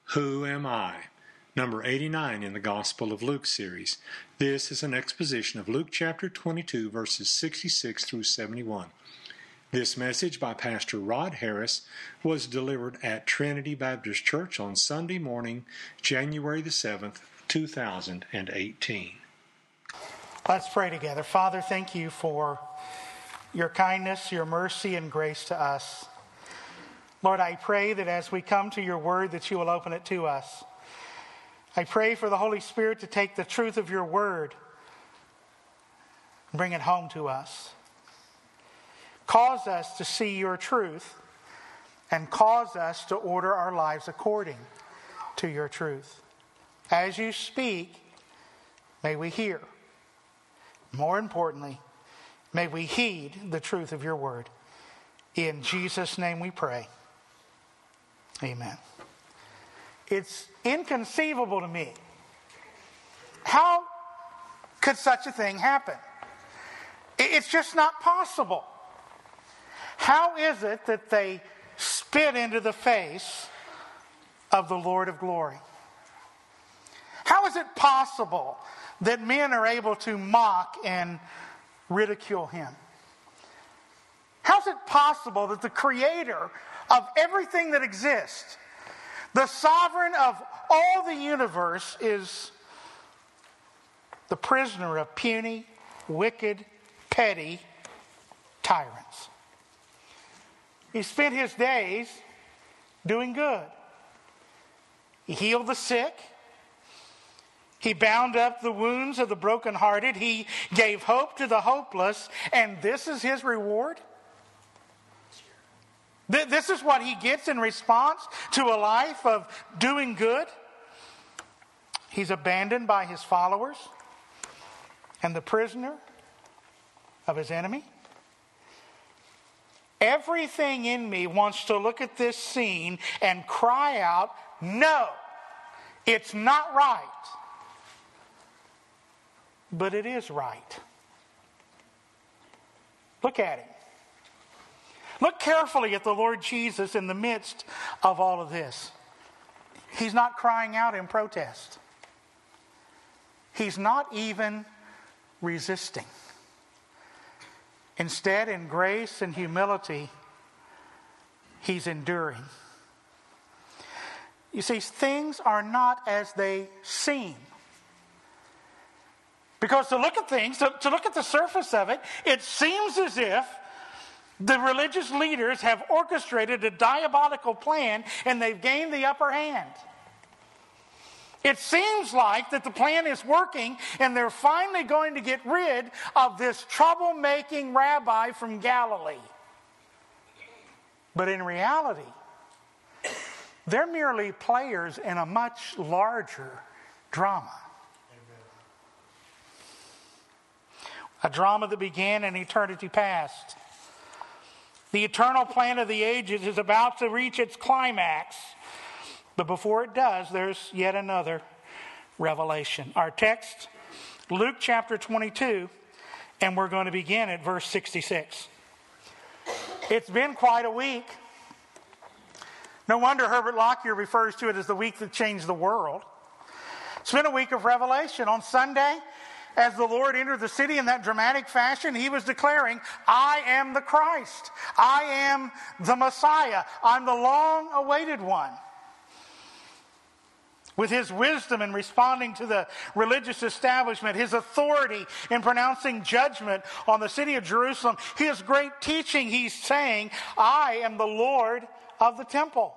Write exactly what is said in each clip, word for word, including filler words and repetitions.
Who Am I? Number eighty-nine in the Gospel of Luke series. This is an exposition of Luke chapter twenty-two, verses sixty-six through seventy-one. This message by Pastor Rod Harris was delivered at Trinity Baptist Church on Sunday morning, January the seventh, two thousand eighteen. Let's pray together. Father, thank you for your kindness, your mercy, and grace to us. Lord, I pray that as we come to your word, that you will open it to us. I pray for the Holy Spirit to take the truth of your word and bring it home to us. Cause us to see your truth and cause us to order our lives according to your truth. As you speak, may we hear. More importantly, may we heed the truth of your word. In Jesus' name we pray. Amen. It's inconceivable to me. How could such a thing happen? It's just not possible. How is it that they spit into the face of the Lord of glory? How is it possible that men are able to mock and ridicule him? How is it possible that the creator of everything that exists, the sovereign of all the universe, is the prisoner of puny, wicked, petty tyrants? He spent his days doing good. He healed the sick. He bound up the wounds of the brokenhearted. He gave hope to the hopeless. And this is his reward? This is what he gets in response to a life of doing good? He's abandoned by his followers and the prisoner of his enemy. Everything in me wants to look at this scene and cry out, no, it's not right. But it is right. Look at him. Look carefully at the Lord Jesus in the midst of all of this. He's not crying out in protest. He's not even resisting. Instead, in grace and humility, he's enduring. You see, things are not as they seem. Because to look at things, to, to look at the surface of it, it seems as if the religious leaders have orchestrated a diabolical plan and they've gained the upper hand. It seems like that the plan is working and they're finally going to get rid of this troublemaking rabbi from Galilee. But in reality, they're merely players in a much larger drama. A drama that began in eternity past. The eternal plan of the ages is about to reach its climax. But before it does, there's yet another revelation. Our text, Luke chapter twenty-two, and we're going to begin at verse sixty-six. It's been quite a week. No wonder Herbert Lockyer refers to it as the week that changed the world. It's been a week of revelation. On Sunday, as the Lord entered the city in that dramatic fashion, he was declaring, I am the Christ. I am the Messiah. I'm the long-awaited one. With his wisdom in responding to the religious establishment, his authority in pronouncing judgment on the city of Jerusalem, his great teaching, he's saying, I am the Lord of the temple.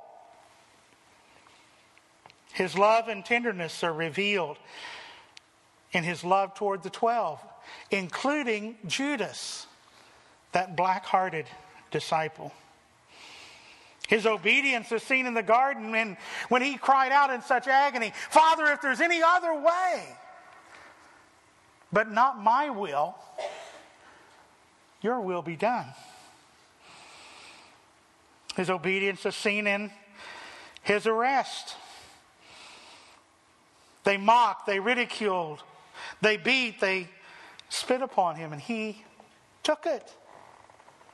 His love and tenderness are revealed in his love toward the twelve, including Judas, that black-hearted disciple. His obedience is seen in the garden and when he cried out in such agony, Father, if there's any other way, but not my will, your will be done. His obedience is seen in his arrest. They mocked, they ridiculed, they beat, they spit upon him, and he took it.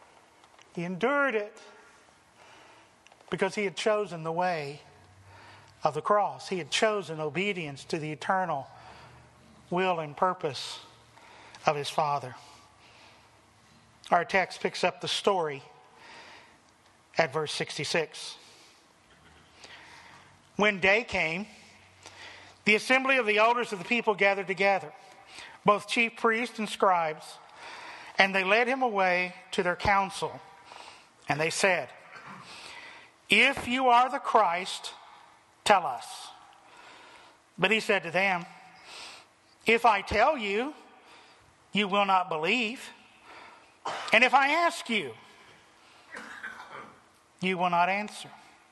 He endured it because he had chosen the way of the cross. He had chosen obedience to the eternal will and purpose of his Father. Our text picks up the story at verse sixty-six. When day came, the assembly of the elders of the people gathered together, both chief priests and scribes, and they led him away to their council. And they said, "If you are the Christ, tell us." But he said to them, "If I tell you, you will not believe. And if I ask you, you will not answer.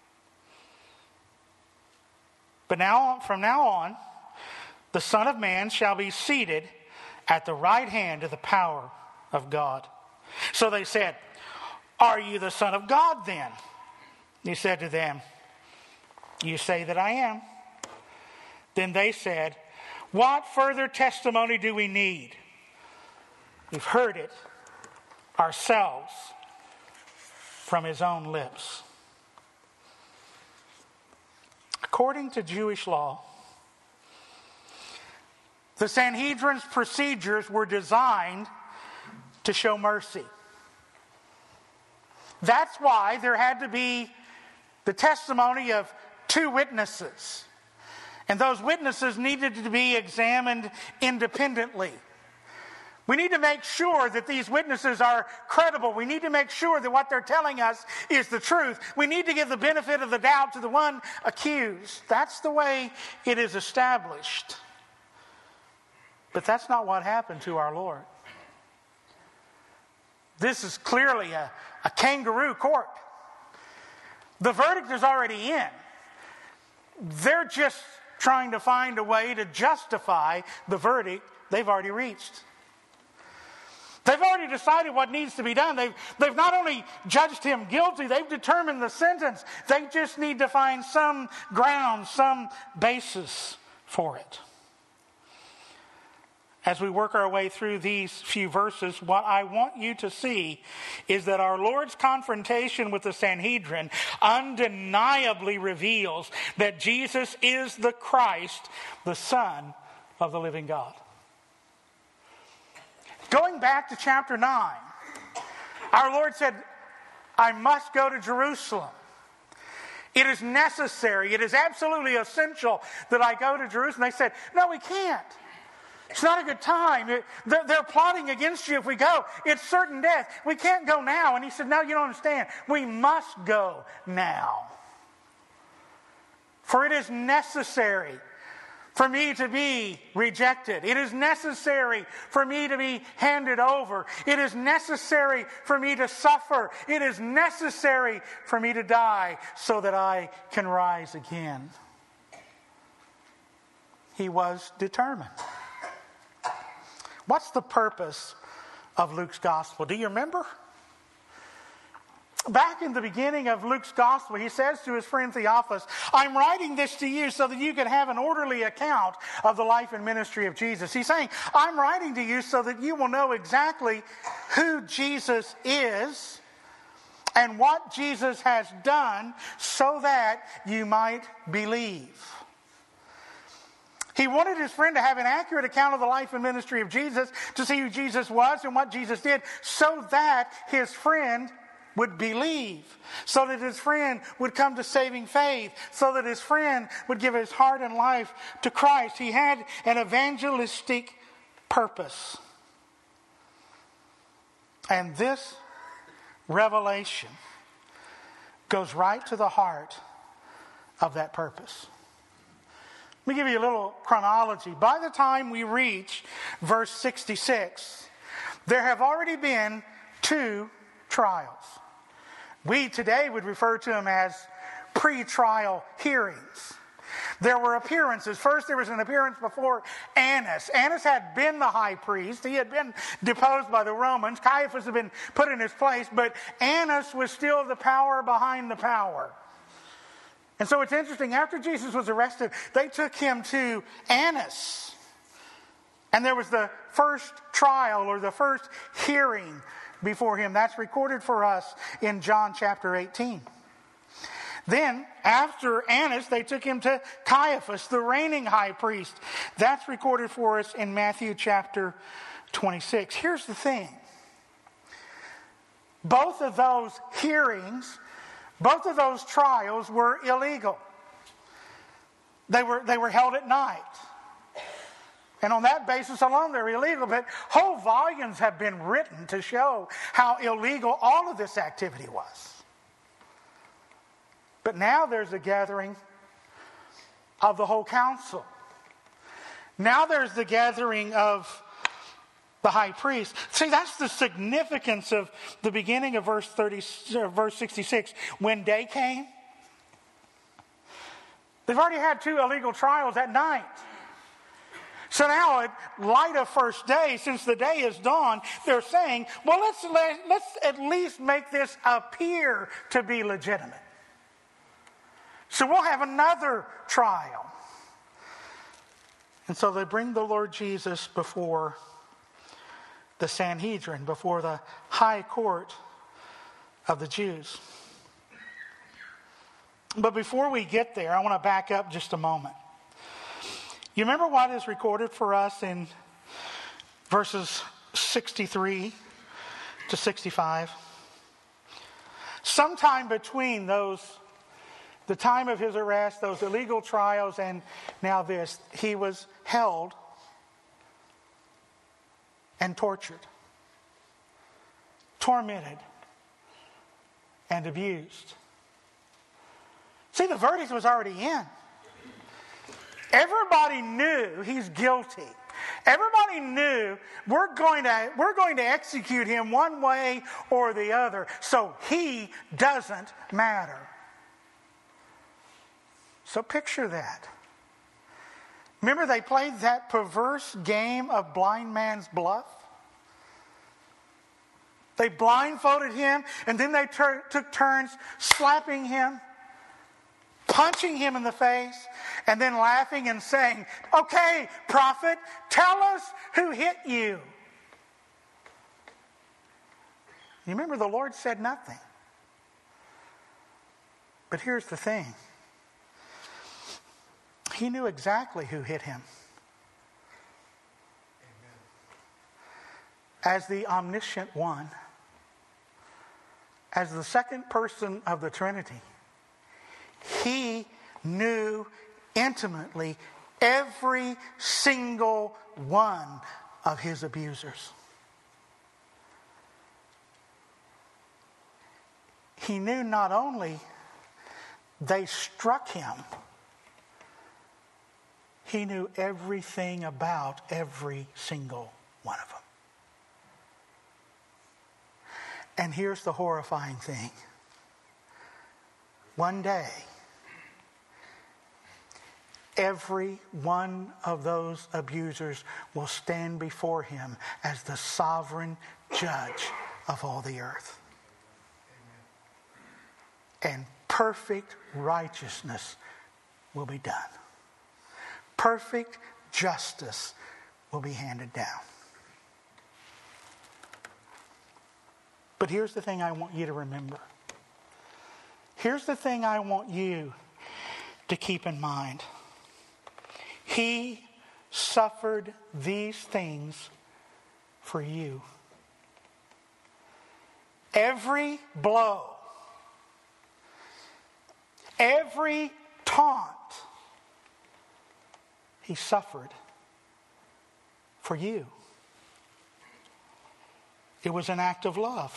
But now, from now on, the Son of Man shall be seated at the right hand of the power of God." So they said, "Are you the Son of God then?" He said to them, "You say that I am." Then they said, "What further testimony do we need? We've heard it ourselves from his own lips." According to Jewish law, the Sanhedrin's procedures were designed to show mercy. That's why there had to be the testimony of two witnesses. And those witnesses needed to be examined independently. We need to make sure that these witnesses are credible. We need to make sure that what they're telling us is the truth. We need to give the benefit of the doubt to the one accused. That's the way it is established. But that's not what happened to our Lord. This is clearly a, a kangaroo court. The verdict is already in. They're just trying to find a way to justify the verdict they've already reached. They've already decided what needs to be done. They've, they've not only judged him guilty, they've determined the sentence. They just need to find some ground, some basis for it. As we work our way through these few verses, what I want you to see is that our Lord's confrontation with the Sanhedrin undeniably reveals that Jesus is the Christ, the Son of the living God. Going back to chapter nine, our Lord said, "I must go to Jerusalem. It is necessary, it is absolutely essential that I go to Jerusalem." They said, "No, we can't. It's not a good time. They're, they're plotting against you if we go. It's certain death. We can't go now." And he said, "No, you don't understand. We must go now. For it is necessary for me to be rejected. It is necessary for me to be handed over. It is necessary for me to suffer. It is necessary for me to die so that I can rise again." He was determined. What's the purpose of Luke's gospel? Do you remember? Back in the beginning of Luke's gospel, he says to his friend Theophilus, "I'm writing this to you so that you can have an orderly account of the life and ministry of Jesus." He's saying, I'm writing to you so that you will know exactly who Jesus is and what Jesus has done so that you might believe. He wanted his friend to have an accurate account of the life and ministry of Jesus, to see who Jesus was and what Jesus did, so that his friend would believe, so that his friend would come to saving faith, so that his friend would give his heart and life to Christ. He had an evangelistic purpose. And this revelation goes right to the heart of that purpose. Let me give you a little chronology. By the time we reach verse sixty-six, there have already been two trials. We today would refer to them as pre-trial hearings. There were appearances. First, there was an appearance before Annas. Annas had been the high priest. He had been deposed by the Romans. Caiaphas had been put in his place, but Annas was still the power behind the power. And so it's interesting, after Jesus was arrested, they took him to Annas. And there was the first trial, or the first hearing before him. That's recorded for us in John chapter eighteen. Then, after Annas, they took him to Caiaphas, the reigning high priest. That's recorded for us in Matthew chapter twenty-six. Here's the thing. Both of those hearings, both of those trials were illegal. They were, they were held at night. And on that basis alone, they're illegal. But whole volumes have been written to show how illegal all of this activity was. But now there's a gathering of the whole council. Now there's the gathering of the high priest. See, that's the significance of the beginning of verse thirty, verse sixty-six. When day came, they've already had two illegal trials at night. So now at light of first day, since the day is dawn, they're saying, well, let's, let, let's at least make this appear to be legitimate. So we'll have another trial. And so they bring the Lord Jesus before the Sanhedrin, before the high court of the Jews. But before we get there, I want to back up just a moment. You remember what is recorded for us in verses sixty-three to sixty-five? Sometime between those, the time of his arrest, those illegal trials, and now this, he was held and tortured, tormented, and abused. See, the verdict was already in. Everybody knew he's guilty. Everybody knew we're going to, we're going to execute him one way or the other. So he doesn't matter. So picture that. Remember they played that perverse game of blind man's bluff? They blindfolded him and then they tur- took turns slapping him, punching him in the face, and then laughing and saying, okay, prophet, tell us who hit you. You remember the Lord said nothing. But here's the thing. He knew exactly who hit him. As the omniscient one, as the second person of the Trinity, he knew intimately every single one of his abusers. He knew not only they struck him, he knew everything about every single one of them. And here's the horrifying thing. One day, every one of those abusers will stand before him as the sovereign judge of all the earth. And perfect righteousness will be done. Perfect justice will be handed down. But here's the thing I want you to remember. Here's the thing I want you to keep in mind. He suffered these things for you. Every blow, every taunt, he suffered for you. It was an act of love.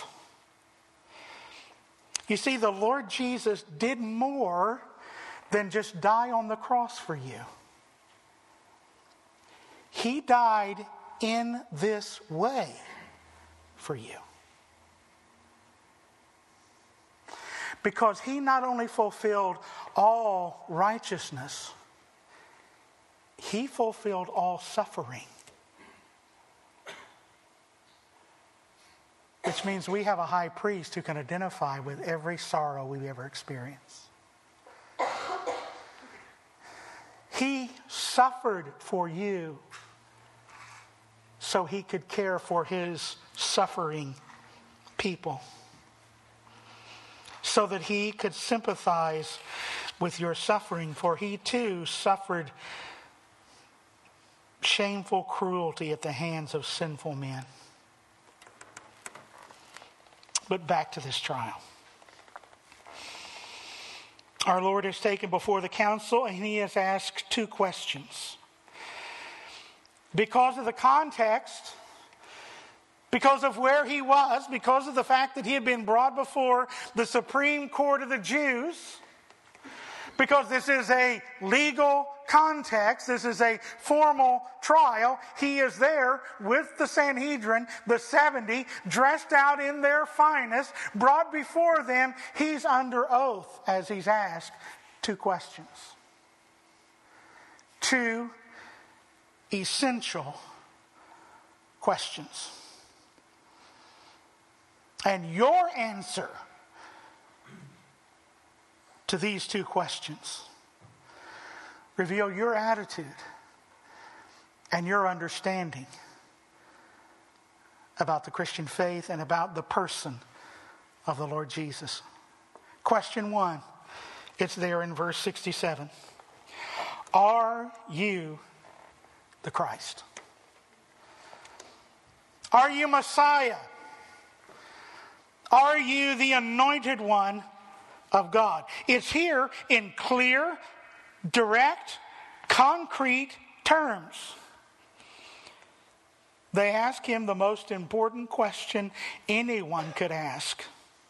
You see, the Lord Jesus did more than just die on the cross for you. He died in this way for you. Because he not only fulfilled all righteousness, he fulfilled all suffering. Which means we have a high priest who can identify with every sorrow we've ever experienced. He suffered for you so he could care for his suffering people. so that he could sympathize with your suffering, for he too suffered shameful cruelty at the hands of sinful men. But back to this trial. Our Lord is taken before the council and he has asked two questions. Because of the context, because of where he was, because of the fact that he had been brought before the Supreme Court of the Jews, because this is a legal context, this is a formal trial, he is there with the Sanhedrin, the seventy, dressed out in their finest, brought before them. He's under oath as he's asked two questions. Two essential questions. And your answer to these two questions reveal your attitude and your understanding about the Christian faith and about the person of the Lord Jesus. Question one, it's there in verse sixty-seven. Are you the Christ? Are you Messiah? Are you the anointed one of God? It's here in clear, direct, concrete terms. They ask him the most important question anyone could ask.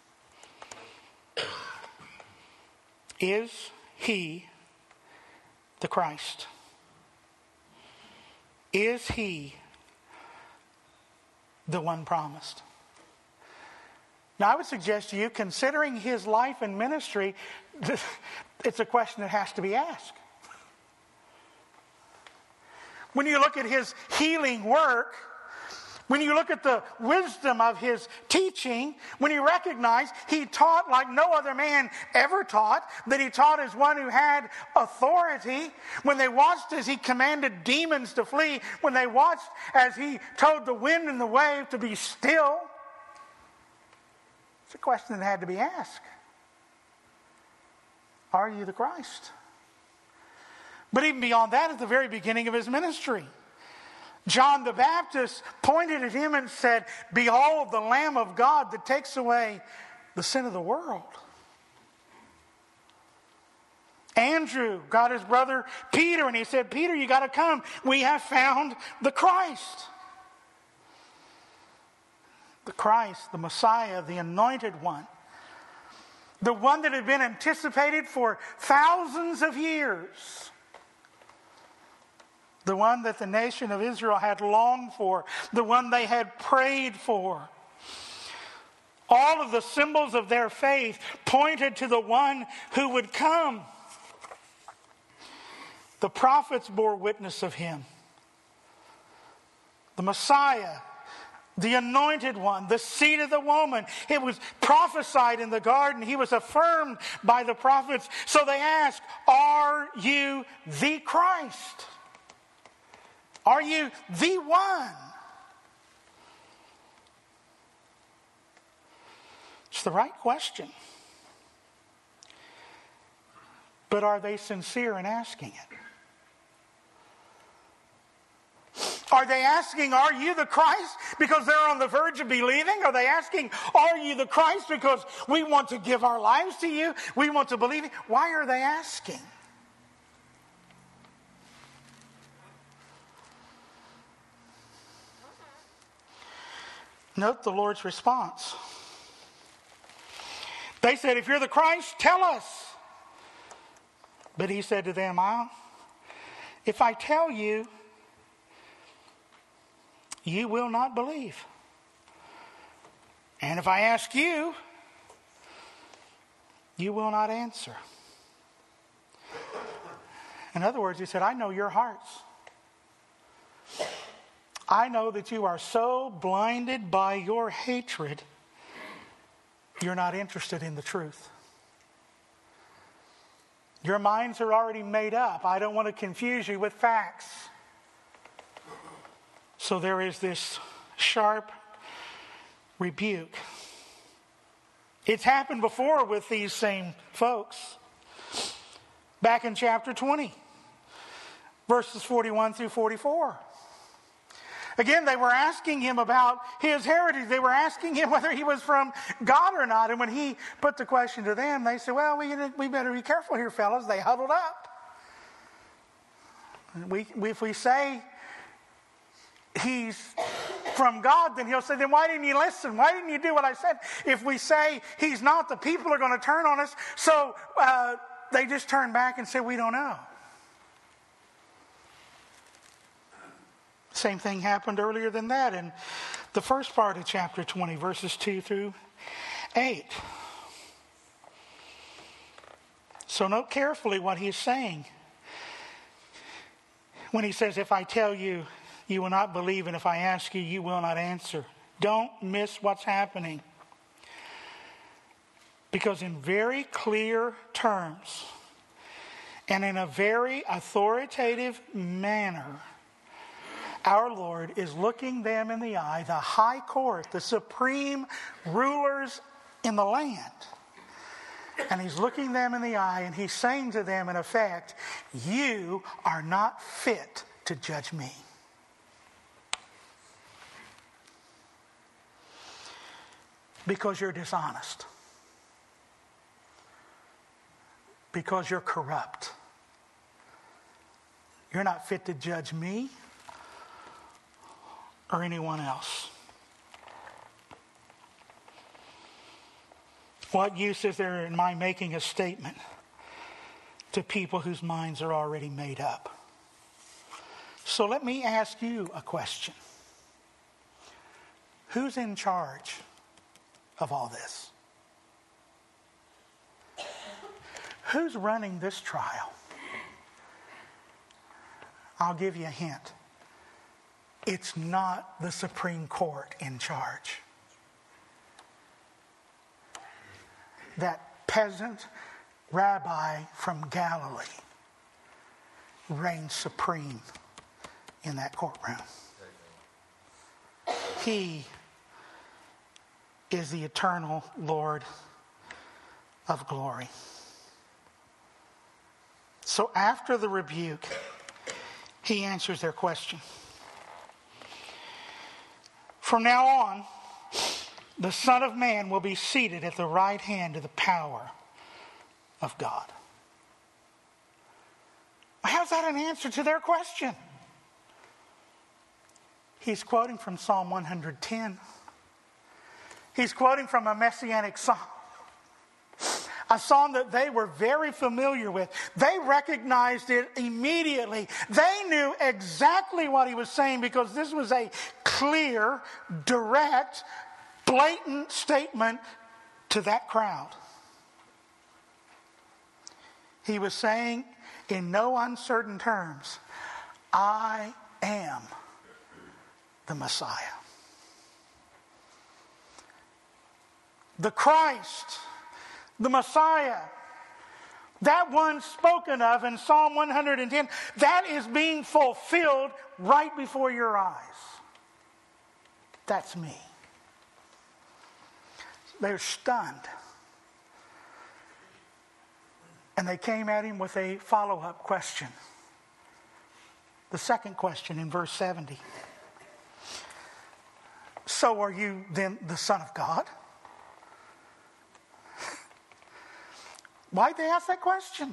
Is he the Christ? Is he the one promised? Now, I would suggest to you, considering his life and ministry, it's a question that has to be asked. When you look at his healing work, when you look at the wisdom of his teaching, when you recognize he taught like no other man ever taught, that he taught as one who had authority, when they watched as he commanded demons to flee, when they watched as he told the wind and the wave to be still, it's a question that had to be asked. Are you the Christ? But even beyond that, at the very beginning of his ministry, John the Baptist pointed at him and said, "Behold, the Lamb of God that takes away the sin of the world." Andrew got his brother Peter and he said, "Peter, you got to come. We have found the Christ." The Christ, the Messiah, the anointed one. The one that had been anticipated for thousands of years. The one that the nation of Israel had longed for. The one they had prayed for. All of the symbols of their faith pointed to the one who would come. The prophets bore witness of him. The Messiah, the anointed one, the seed of the woman. It was prophesied in the garden. He was affirmed by the prophets. So they ask, are you the Christ? Are you the one? It's the right question. But are they sincere in asking it? Are they asking, are you the Christ? Because they're on the verge of believing? Are they asking, are you the Christ? Because we want to give our lives to you. We want to believe you. Why are they asking? Note the Lord's response. They said, if you're the Christ, tell us. But he said to them, I'll, if I tell you, you will not believe. And if I ask you, you will not answer. In other words, he said, I know your hearts. I know that you are so blinded by your hatred, you're not interested in the truth. Your minds are already made up. I don't want to confuse you with facts. So there is this sharp rebuke It's happened before with these same folks. Back in chapter twenty, verses forty-one through forty-four. Again, they were asking him about his heritage. They were asking him whether he was from God or not. And when he put the question to them, they said, well, we, we better be careful here, fellas. They huddled up. We, we, if we say he's from God, then he'll say, then why didn't you listen? Why didn't you do what I said? If we say he's not, the people are going to turn on us. So uh, they just turned back and said, we don't know. Same thing happened earlier than that in the first part of chapter twenty, verses two through eight. So note carefully what he's saying. When he says, if I tell you, you will not believe, and if I ask you, you will not answer. Don't miss what's happening. Because in very clear terms, and in a very authoritative manner, our Lord is looking them in the eye, the high court, the supreme rulers in the land. And he's looking them in the eye and he's saying to them, in effect, you are not fit to judge me. Because you're dishonest. Because you're corrupt. You're not fit to judge me or anyone else. What use is there in my making a statement to people whose minds are already made up? So let me ask you a question. Who's in charge of all this? Who's running this trial? I'll give you a hint. It's not the Supreme Court in charge. That peasant rabbi from Galilee reigns supreme in that courtroom. He is the eternal Lord of glory. So after the rebuke, he answers their question. From now on, the Son of Man will be seated at the right hand of the power of God. How's that an answer to their question? He's quoting from Psalm one hundred ten. He's quoting from a messianic psalm. A psalm that they were very familiar with. They recognized it immediately. They knew exactly what he was saying because this was a clear, direct, blatant statement to that crowd. He was saying in no uncertain terms, I am the Messiah. The Christ, the Messiah, that one spoken of in Psalm one hundred ten, that is being fulfilled right before your eyes. That's me. They're stunned. And they came at him with a follow-up question. The second question in verse seventy. So are you then the Son of God? Why'd they ask that question?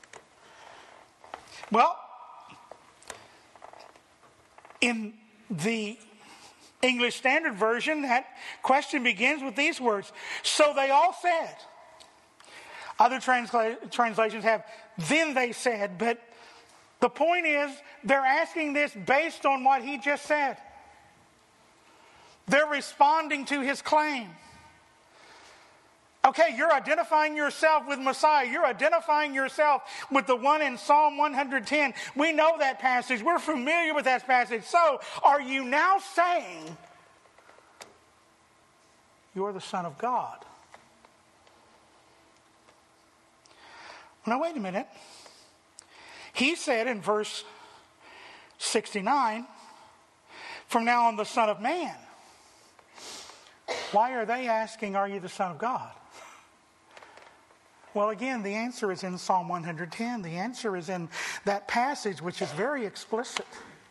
Well, in the English Standard Version, that question begins with these words. So they all said. Other transla- translations have, then they said. But the point is, they're asking this based on what he just said. They're responding to his claim. Okay, you're identifying yourself with Messiah. You're identifying yourself with the one in Psalm one hundred ten. We know that passage. We're familiar with that passage. So, are you now saying you're the Son of God? Now, wait a minute. He said in verse sixty-nine, from now on the Son of Man. Why are they asking, are you the Son of God? Well, again, the answer is in Psalm one ten. The answer is in that passage, which is very explicit.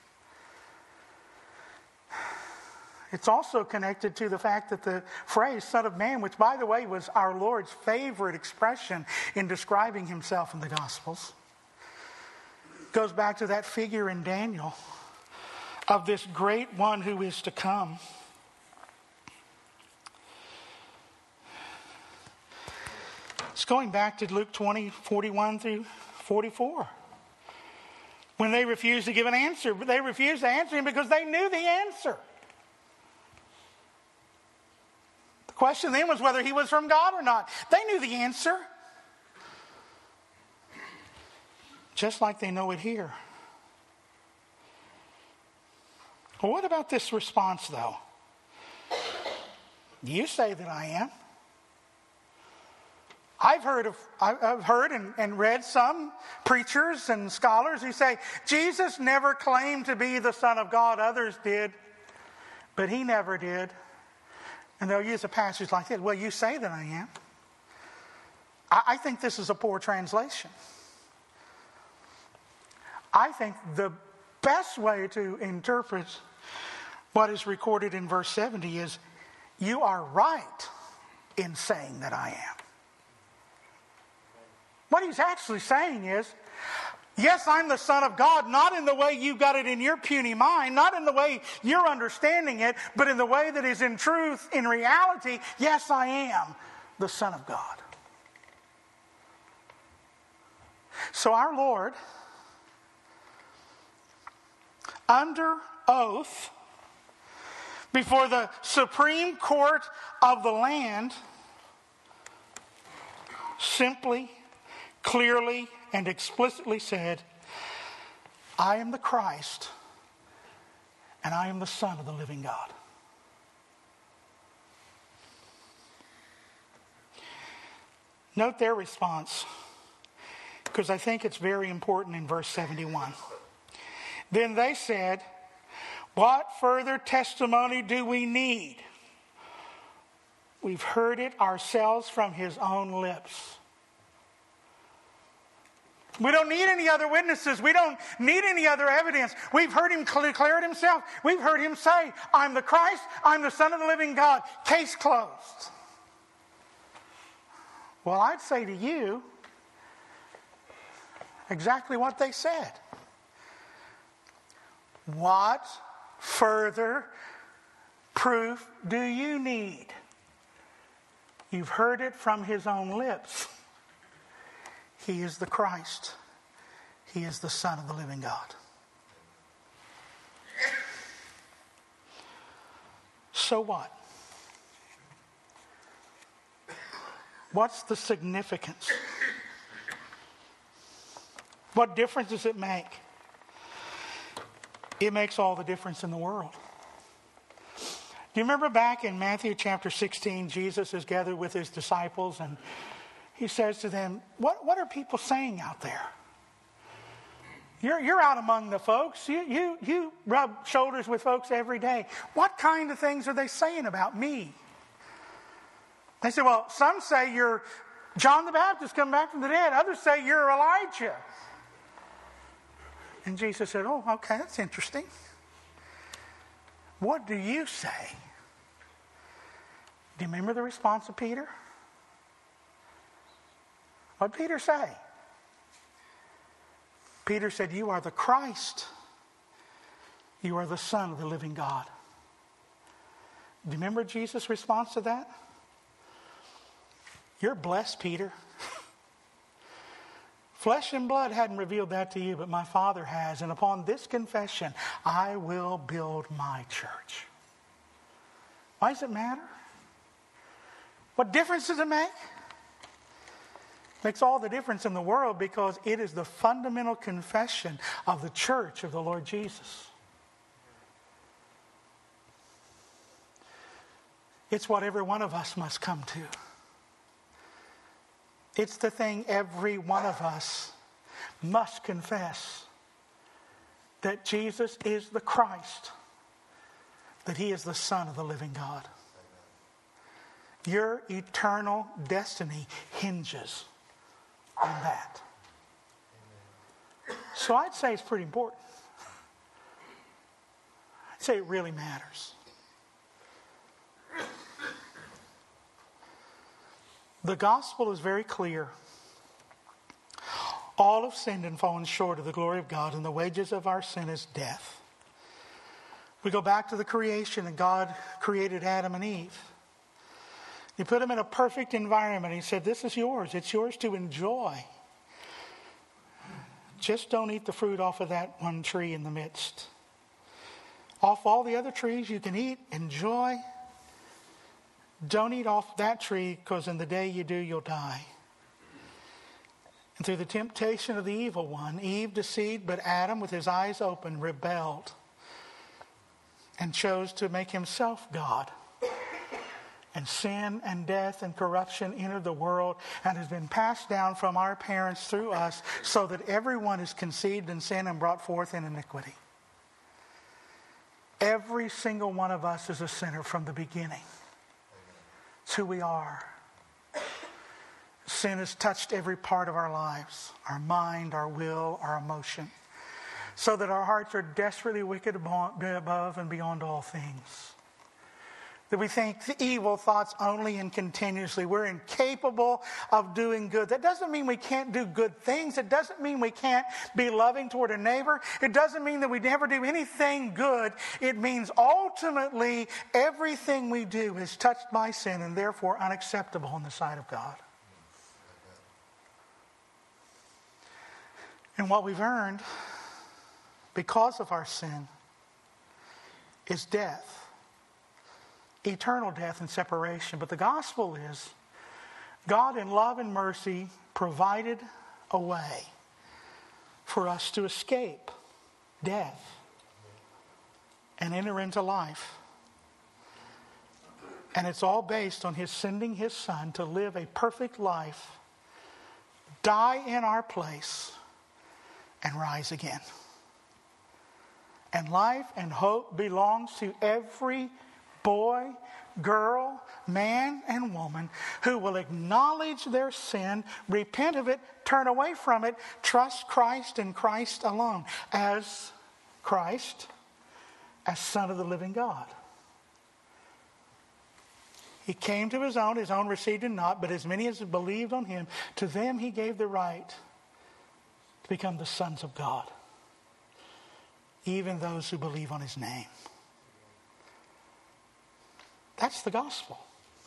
It's also connected to the fact that the phrase Son of Man, which, by the way, was our Lord's favorite expression in describing himself in the Gospels, goes back to that figure in Daniel of this great one who is to come. It's going back to Luke twenty, forty-one through forty-four. When they refused to give an answer, but they refused to answer him because they knew the answer. The question then was whether he was from God or not. They knew the answer. Just like they know it here. Well, what about this response, though? You say that I am. I've heard of, I've heard and, and read some preachers and scholars who say Jesus never claimed to be the Son of God. Others did, but he never did. And they'll use a passage like that. Well, you say that I am. I, I think this is a poor translation. I think the best way to interpret what is recorded in verse seventy is, you are right in saying that I am. What he's actually saying is, yes, I'm the Son of God, not in the way you've got it in your puny mind, not in the way you're understanding it, but in the way that is in truth, in reality, yes, I am the Son of God. So our Lord, under oath, before the Supreme Court of the land, simply, clearly, and explicitly said, I am the Christ, and I am the Son of the living God. Note their response, because I think it's very important in verse seventy-one. Then they said, what further testimony do we need? We've heard it ourselves from his own lips. We don't need any other witnesses. We don't need any other evidence. We've heard him declare it himself. We've heard him say, I'm the Christ, I'm the Son of the living God. Case closed. Well, I'd say to you exactly what they said. What further proof do you need? You've heard it from his own lips. He is the Christ. He is the Son of the living God. So what? What's the significance? What difference does it make? It makes all the difference in the world. Do you remember back in Matthew chapter sixteen, Jesus is gathered with his disciples and he says to them, what, what are people saying out there? You're, you're out among the folks. You, you, you rub shoulders with folks every day. What kind of things are they saying about me? They say, well, some say you're John the Baptist come back from the dead. Others say you're Elijah. And Jesus said, oh, okay, that's interesting. What do you say? Do you remember the response of Peter? What did Peter say? Peter said, you are the Christ. You are the Son of the living God. Do you remember Jesus' response to that? You're blessed, Peter. Flesh and blood hadn't revealed that to you, but my Father has. And upon this confession, I will build my church. Why does it matter? What difference does it make? It makes all the difference in the world because it is the fundamental confession of the church of the Lord Jesus. It's what every one of us must come to. It's the thing every one of us must confess. That Jesus is the Christ. That he is the Son of the living God. Your eternal destiny hinges than that. So I'd say it's pretty important. I'd say it really matters. The gospel is very clear. All have sinned and fallen short of the glory of God, and the wages of our sin is death. We go back to the creation, and God created Adam and Eve. He put them in a perfect environment. He said, this is yours. It's yours to enjoy. Just don't eat the fruit off of that one tree in the midst. Off all the other trees you can eat, enjoy. Don't eat off that tree, because in the day you do, you'll die. And through the temptation of the evil one, Eve deceived, but Adam, with his eyes open, rebelled and chose to make himself God. And sin and death and corruption entered the world and has been passed down from our parents through us, so that everyone is conceived in sin and brought forth in iniquity. Every single one of us is a sinner from the beginning. It's who we are. Sin has touched every part of our lives, our mind, our will, our emotion, so that our hearts are desperately wicked above and beyond all things. That we think evil thoughts only and continuously. We're incapable of doing good. That doesn't mean we can't do good things. It doesn't mean we can't be loving toward a neighbor. It doesn't mean that we never do anything good. It means ultimately everything we do is touched by sin and therefore unacceptable in the sight of God. And what we've earned because of our sin is death. Eternal death and separation. But the gospel is God in love and mercy provided a way for us to escape death and enter into life. And it's all based on his sending his son to live a perfect life, die in our place, and rise again. And life and hope belongs to every boy, girl, man, and woman who will acknowledge their sin, repent of it, turn away from it, trust Christ and Christ alone as Christ, as Son of the living God. He came to his own, his own received him not, but as many as believed on him, to them he gave the right to become the sons of God, even those who believe on his name. That's the gospel.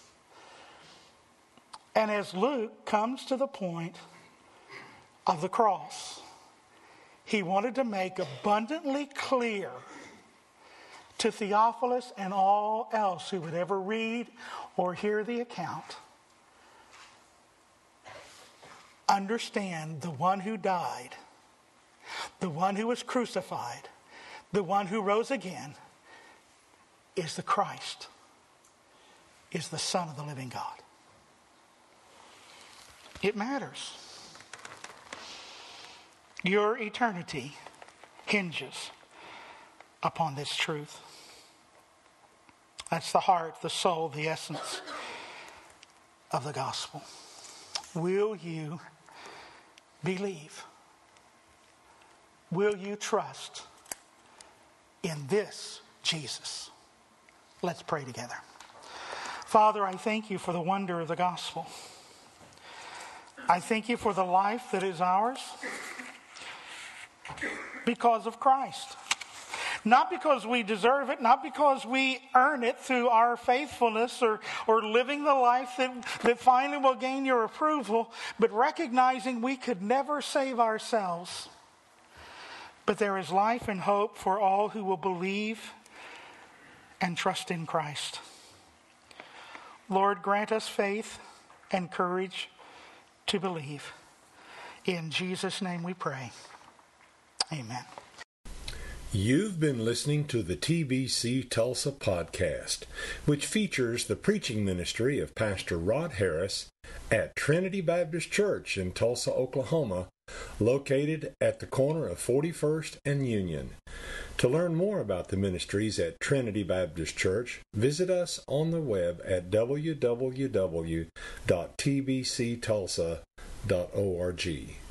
And as Luke comes to the point of the cross, he wanted to make abundantly clear to Theophilus and all else who would ever read or hear the account, understand the one who died, the one who was crucified, the one who rose again is the Christ, is the Son of the living God. It matters. Your eternity hinges upon this truth. That's the heart, the soul, the essence of the gospel. Will you believe? Will you trust in this Jesus? Let's pray together. Father, I thank you for the wonder of the gospel. I thank you for the life that is ours because of Christ. Not because we deserve it, not because we earn it through our faithfulness or, or living the life that, that finally will gain your approval, but recognizing we could never save ourselves. But there is life and hope for all who will believe and trust in Christ. Lord, grant us faith and courage to believe. In Jesus' name we pray. Amen. You've been listening to the T B C Tulsa podcast, which features the preaching ministry of Pastor Rod Harris at Trinity Baptist Church in Tulsa, Oklahoma, located at the corner of forty-first and Union. To learn more about the ministries at Trinity Baptist Church, visit us on the web at w w w dot t b c tulsa dot org.